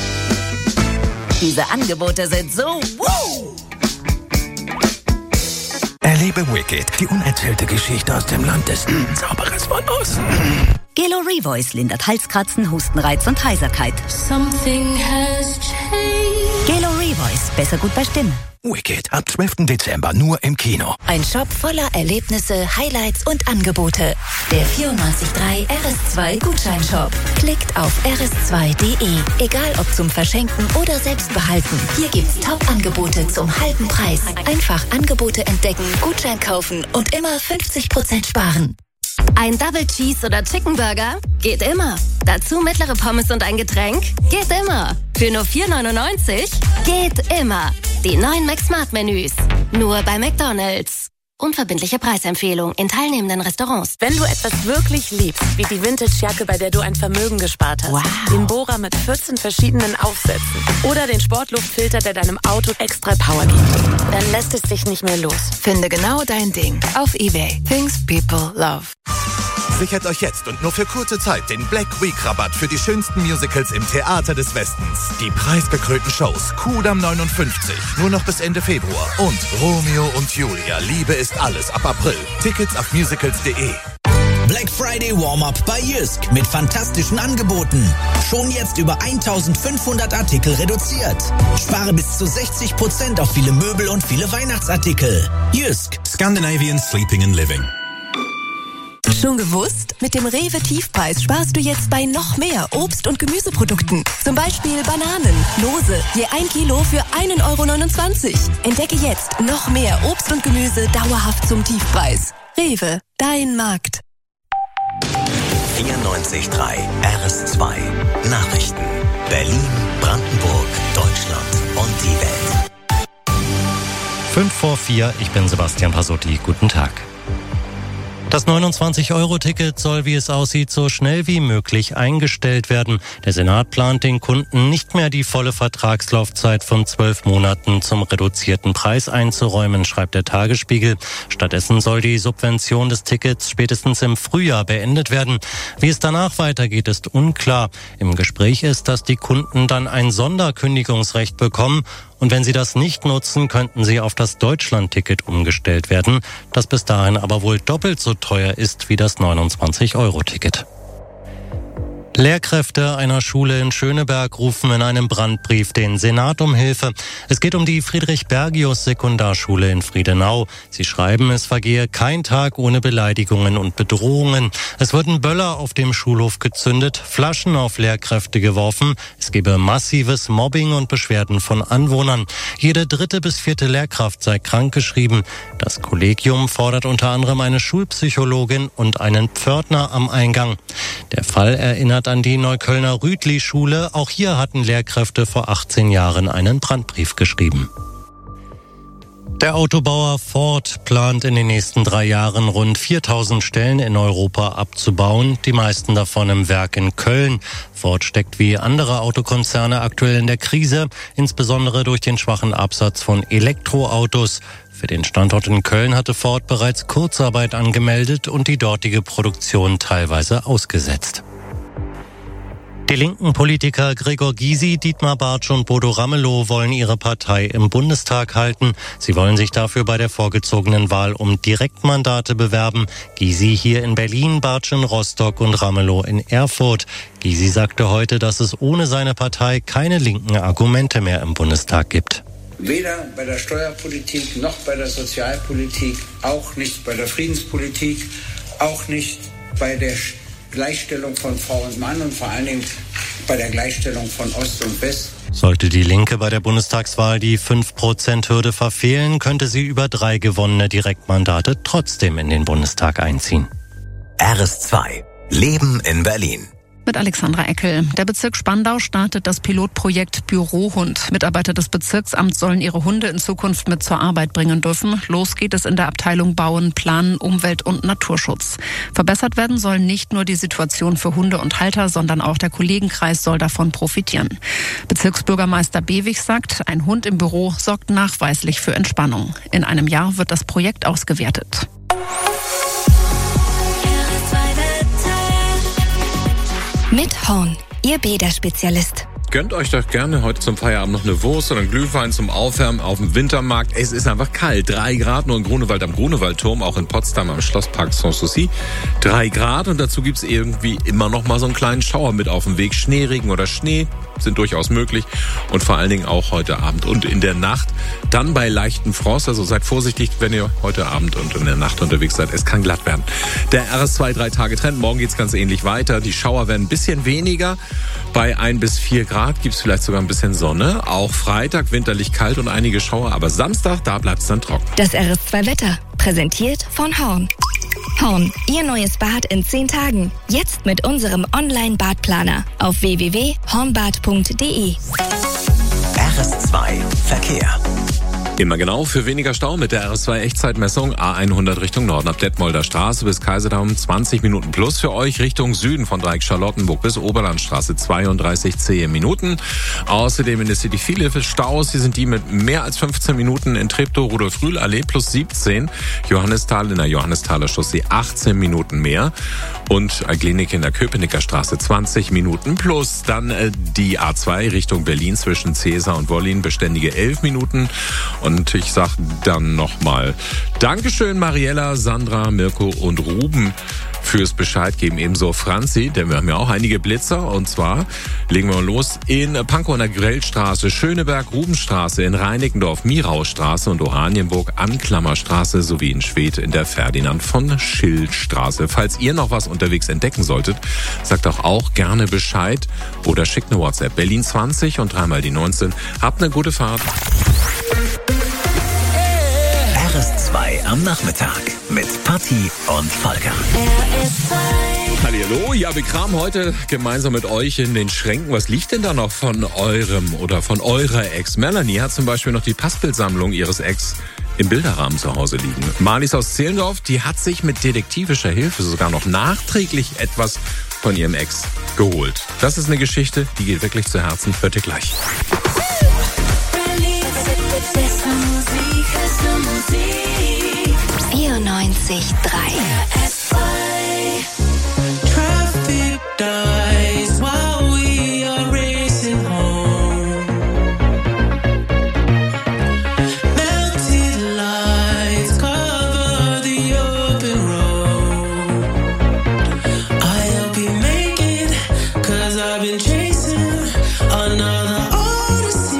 Diese Angebote sind so Erlebe Wicked, die unerzählte Geschichte aus dem Land des Zauberers von Oz. Gelo Revoice lindert Halskratzen, Hustenreiz und Heiserkeit. Something has changed. Gelo Revoice, besser gut bei Stimme. Wicked, ab 12. Dezember nur im Kino. Ein Shop voller Erlebnisse, Highlights und Angebote. Der 94.3 RS2 Gutscheinshop. Klickt auf rs2.de. Egal ob zum Verschenken oder selbst behalten. Hier gibt's Top-Angebote zum halben Preis. Einfach Angebote entdecken, Gutschein kaufen und immer 50% sparen. Ein Double Cheese oder Chicken Burger? Geht immer. Dazu mittlere Pommes und ein Getränk? Geht immer. Für nur 4,99? Geht immer. Die neuen McSmart-Menüs. Nur bei McDonald's. Unverbindliche Preisempfehlung in teilnehmenden Restaurants. Wenn du etwas wirklich liebst, wie die Vintage-Jacke, bei der du ein Vermögen gespart hast, den Bohrer mit 14 verschiedenen Aufsätzen oder den Sportluftfilter, der deinem Auto extra Power gibt, dann lässt es dich nicht mehr los. Finde genau dein Ding auf eBay. Things people love. Sichert euch jetzt und nur für kurze Zeit den Black Week Rabatt für die schönsten Musicals im Theater des Westens. Die preisgekrönten Shows Kudamm 59, nur noch bis Ende Februar. Und Romeo und Julia, Liebe ist alles ab April. Tickets auf musicals.de. Black Friday Warm-Up bei Jysk mit fantastischen Angeboten. Schon jetzt über 1500 Artikel reduziert. Spare bis zu 60% auf viele Möbel und viele Weihnachtsartikel. Jysk. Scandinavian Sleeping and Living. Schon gewusst? Mit dem Rewe Tiefpreis sparst du jetzt bei noch mehr Obst- und Gemüseprodukten. Zum Beispiel Bananen, lose, je 1 Kilo für 1,29 €. Entdecke jetzt noch mehr Obst und Gemüse dauerhaft zum Tiefpreis. Rewe, dein Markt. 94.3 RS2 Nachrichten. Berlin, Brandenburg, Deutschland und die Welt. 5:04, ich bin Sebastian Pasotti. Guten Tag. Das 29-Euro-Ticket soll, wie es aussieht, so schnell wie möglich eingestellt werden. Der Senat plant den Kunden nicht mehr die volle Vertragslaufzeit von 12 Monaten zum reduzierten Preis einzuräumen, schreibt der Tagesspiegel. Stattdessen soll die Subvention des Tickets spätestens im Frühjahr beendet werden. Wie es danach weitergeht, ist unklar. Im Gespräch ist, dass die Kunden dann ein Sonderkündigungsrecht bekommen. Und wenn sie das nicht nutzen, könnten sie auf das Deutschland-Ticket umgestellt werden, das bis dahin aber wohl doppelt so teuer ist wie das 29-Euro-Ticket. Lehrkräfte einer Schule in Schöneberg rufen in einem Brandbrief den Senat um Hilfe. Es geht um die Friedrich-Bergius-Sekundarschule in Friedenau. Sie schreiben, es vergehe kein Tag ohne Beleidigungen und Bedrohungen. Es würden Böller auf dem Schulhof gezündet, Flaschen auf Lehrkräfte geworfen. Es gebe massives Mobbing und Beschwerden von Anwohnern. Jede 3. bis 4. Lehrkraft sei krankgeschrieben. Das Kollegium fordert unter anderem eine Schulpsychologin und einen Pförtner am Eingang. Der Fall erinnert an die Neuköllner Rütli-Schule. Auch hier hatten Lehrkräfte vor 18 Jahren einen Brandbrief geschrieben. Der Autobauer Ford plant in den nächsten 3 Jahren rund 4.000 Stellen in Europa abzubauen, die meisten davon im Werk in Köln. Ford steckt wie andere Autokonzerne aktuell in der Krise, insbesondere durch den schwachen Absatz von Elektroautos. Für den Standort in Köln hatte Ford bereits Kurzarbeit angemeldet und die dortige Produktion teilweise ausgesetzt. Die linken Politiker Gregor Gysi, Dietmar Bartsch und Bodo Ramelow wollen ihre Partei im Bundestag halten. Sie wollen sich dafür bei der vorgezogenen Wahl um Direktmandate bewerben. Gysi hier in Berlin, Bartsch in Rostock und Ramelow in Erfurt. Gysi sagte heute, dass es ohne seine Partei keine linken Argumente mehr im Bundestag gibt. Weder bei der Steuerpolitik noch bei der Sozialpolitik, auch nicht bei der Friedenspolitik, auch nicht bei der Gleichstellung von Frau und Mann und vor allen Dingen bei der Gleichstellung von Ost und West. Sollte die Linke bei der Bundestagswahl die 5%-Hürde verfehlen, könnte sie über 3 gewonnene Direktmandate trotzdem in den Bundestag einziehen. RS2. Leben in Berlin. Mit Alexandra Eckel. Der Bezirk Spandau startet das Pilotprojekt Bürohund. Mitarbeiter des Bezirksamts sollen ihre Hunde in Zukunft mit zur Arbeit bringen dürfen. Los geht es in der Abteilung Bauen, Planen, Umwelt und Naturschutz. Verbessert werden soll nicht nur die Situation für Hunde und Halter, sondern auch der Kollegenkreis soll davon profitieren. Bezirksbürgermeister Bewig sagt, ein Hund im Büro sorgt nachweislich für Entspannung. In einem Jahr wird das Projekt ausgewertet. Mit Horn, Ihr Bäder-Spezialist. Gönnt euch doch gerne heute zum Feierabend noch eine Wurst oder einen Glühwein zum Aufwärmen auf dem Wintermarkt. Es ist einfach kalt. 3 Grad nur in Grunewald am Grunewaldturm, auch in Potsdam am Schlosspark Sanssouci. 3 Grad und dazu gibt's irgendwie immer noch mal so einen kleinen Schauer mit auf dem Weg. Schneeregen oder Schnee sind durchaus möglich und vor allen Dingen auch heute Abend und in der Nacht. Dann bei leichten Frost, also seid vorsichtig, wenn ihr heute Abend und in der Nacht unterwegs seid. Es kann glatt werden. Der RS2 3-Tage-Trend, morgen geht's ganz ähnlich weiter. Die Schauer werden ein bisschen weniger. Bei 1 bis 4 Grad gibt's vielleicht sogar ein bisschen Sonne. Auch Freitag winterlich kalt und einige Schauer, aber Samstag, da bleibt's dann trocken. Das RS2-Wetter, präsentiert von Horn. Horn, Ihr neues Bad in 10 Tagen. Jetzt mit unserem Online-Badplaner auf www.hornbad.de. RS2 Verkehr. Immer genau für weniger Stau mit der RS2 Echtzeitmessung A100 Richtung Norden ab Detmolder Straße bis Kaiserdamm 20 Minuten plus. Für euch Richtung Süden von Dreieck-Charlottenburg bis Oberlandstraße 32 10 Minuten. Außerdem in der City viele Staus. Hier sind die mit mehr als 15 Minuten in Treptow, Rudolf-Rühl-Allee plus 17. Johannisthal in der Johannisthaler Chaussee 18 Minuten mehr. Und Klinik in der Köpenicker Straße 20 Minuten plus. Dann die A2 Richtung Berlin zwischen Cäsar und Wollin beständige 11 Minuten. Und ich sag dann nochmal Dankeschön Mariella, Sandra, Mirko und Ruben fürs Bescheid geben. Ebenso Franzi, denn wir haben ja auch einige Blitzer. Und zwar legen wir mal los in Pankow an der Grellstraße, Schöneberg, Rubenstraße, in Reinickendorf, Miraustraße und Oranienburg, Anklammerstraße sowie in Schwedt in der Ferdinand von Schill-Straße. Falls ihr noch was unterwegs entdecken solltet, sagt doch auch gerne Bescheid oder schickt eine WhatsApp. Berlin 20 und 3 mal die 19. Habt eine gute Fahrt. RS2 am Nachmittag mit Patti und Volker. Hallihallo, ja, wir kramen heute gemeinsam mit euch in den Schränken. Was liegt denn da noch von eurem oder von eurer Ex? Melanie hat zum Beispiel noch die Passbildsammlung ihres Ex im Bilderrahmen zu Hause liegen. Marlies aus Zehlendorf, die hat sich mit detektivischer Hilfe sogar noch nachträglich etwas von ihrem Ex geholt. Das ist eine Geschichte, die geht wirklich zu Herzen. Hört ihr gleich. 94,3. Traffic dies while we are racing home. Melted lights cover the open road. I'll be making, 'cause I've been chasing another odyssey.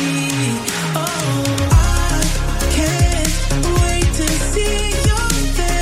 Oh, I can't wait to see your face.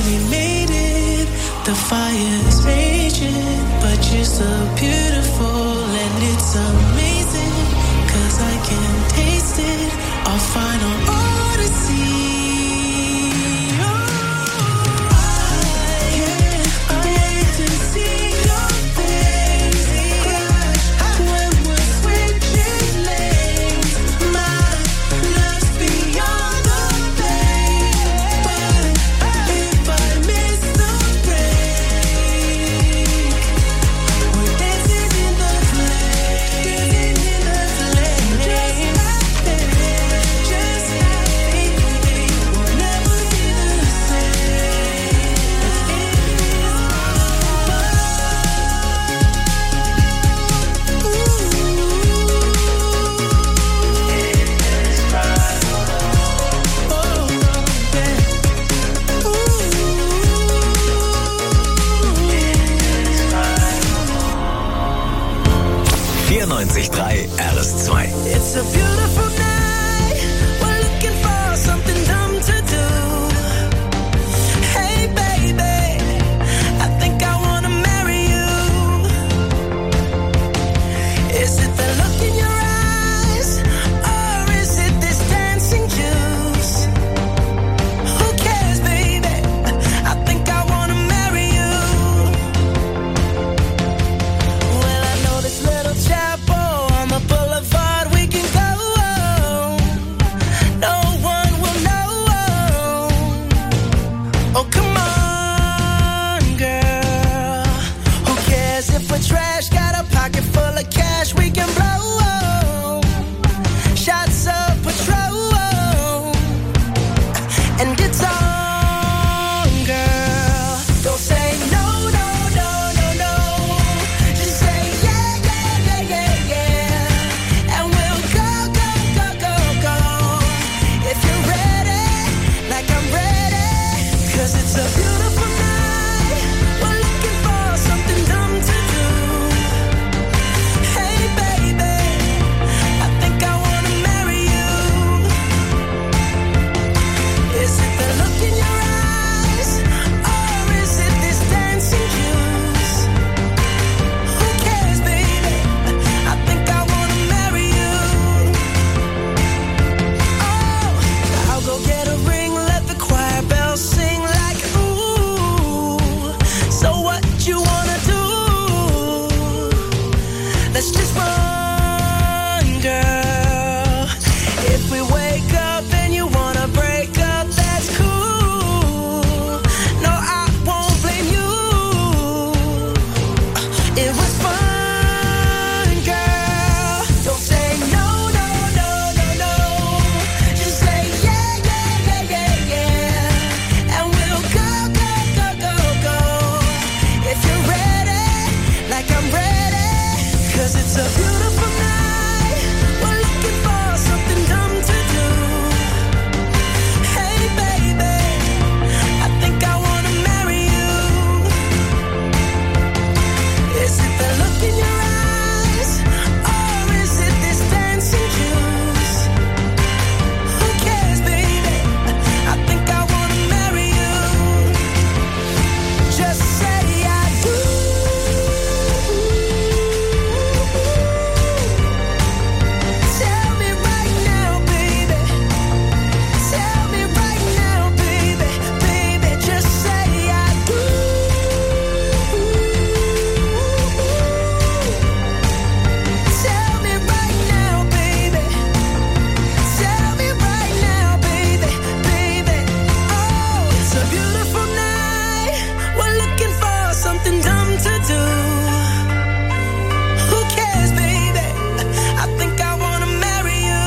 barely made it. The fire's raging, but you're so beautiful and it's amazing. 'Cause I can taste it, our final odyssey. RS2. It's a beautiful night. We're looking for something dumb to do. Hey baby, I think I wanna marry you. Is it the look in your eyes, or is it this dancing juice? Who cares, baby? I think I wanna marry you. Well, I know this little chapel on the boulevard we can go. No one will know. Oh, come on, girl. Who cares if we're trash? Got a pocket full of cash we can blow. Shots of Patrol, and it's on, girl. Don't say no, no, no, no, no. Just say yeah, yeah, yeah, yeah, yeah. And we'll go, go, go, go, go. If you're ready, like I'm ready. 'Cause it's a beautiful night. We're looking for something dumb to do. Hey baby, I think I wanna marry you. Is it the look in your eyes, or is it this dancing juice? Who cares, baby? I think I wanna marry you. Oh, I'll go get a ring, let the choir bells sing like ooh. So what you wanna do? Let's just run, girl. If we wake up and you wanna break up, that's cool. No, I won't blame you. It was fun, girl. Don't say no, no, no, no, no. Just say yeah, yeah, yeah, yeah, yeah. And we'll go, go, go, go, go. If you're ready, like I'm ready. 'Cause it's a beautiful night. We're looking for something dumb to do. Hey baby, I think I wanna marry you. Is it the look in your eyes, or is it this dancing juice? Who cares, baby? I think I wanna marry you. Just say I do. Tell me right now, baby. Tell me right now, baby. Baby, just say I do. Tell me right now, baby. Tell me right now, baby. Baby, oh, it's a beautiful night. We're looking for something dumb to do. Who cares, baby? I think I wanna marry you.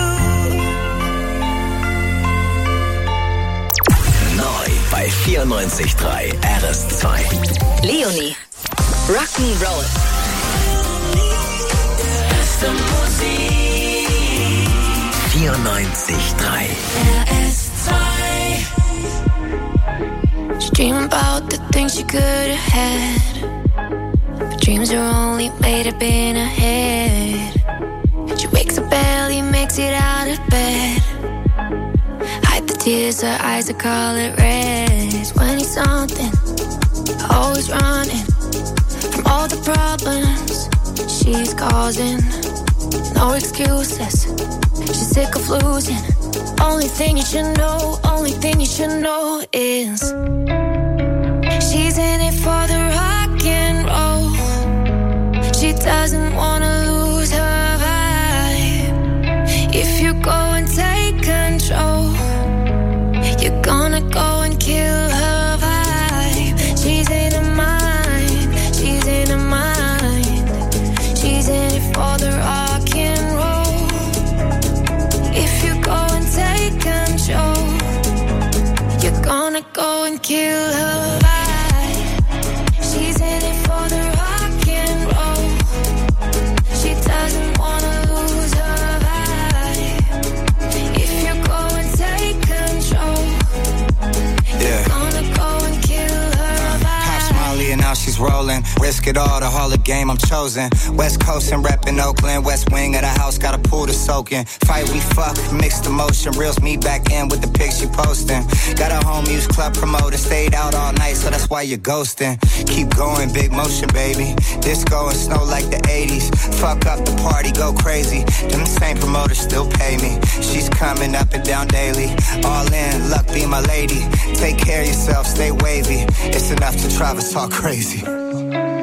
Neu bei 94.3 RS2. Leonie. Rock'n'Roll. 94.3 She dream about the things she could have had, but dreams are only made up in her head. She wakes up barely, makes it out of bed. Hide the tears, her eyes are color red. 20-something problems she's causing. No excuses, she's sick of losing. Only thing you should know is she's in it for the rock and roll. She doesn't wanna lose her vibe. If you go and take control, you're gonna go and kill her vibe. She's in her mind, she's in her mind. She's in it for the rock and roll. If you go and take control, you're gonna go and kill her vibe. She's in it for the rock and roll. She doesn't wanna lose her vibe. If you go and take control, you're gonna go and kill her vibe. Pops Molly and now she's rolling. Risk it all, the Hall of Game I'm chosen. West Coast and reppin' Oakland. West wing of the house, got a pool to soak in. Fight, we fuck, mixed emotion. Reels me back in with the pics you posting. Got a home use club promoter. Stayed out all night, so that's why you're ghosting. Keep going, big motion, baby. Disco and snow like the 80s. Fuck up the party, go crazy. Them same promoters still pay me. She's coming up and down daily. All in, luck be my lady. Take care of yourself, stay wavy. It's enough to drive us all crazy.